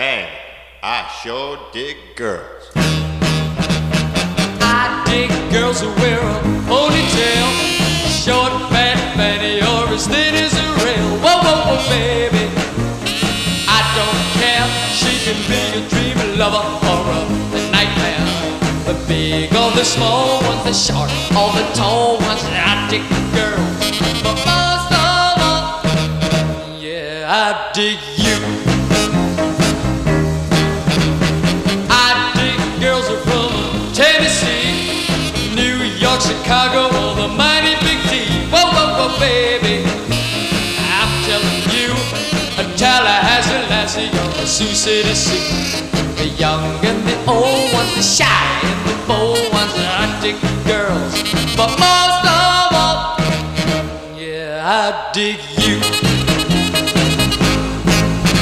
Dang, I sure dig girls. I dig girls who wear a ponytail, short, fat, fatty, or as thin as a rail. Whoa, whoa, whoa, baby, I don't care. She can be a dreamy lover or a nightmare. The big or the small ones, the short or the tall ones. I dig girls, but most of all, yeah, I dig you. I dig girls who are from Tennessee, New York, Chicago, or the mighty Big D. Whoa, whoa, whoa, baby, I'm telling you, a Tallahassee lassie or a Sioux City Sea. The young and the old ones, the shy and the bold ones. I dig girls, but most of all, yeah, I dig you.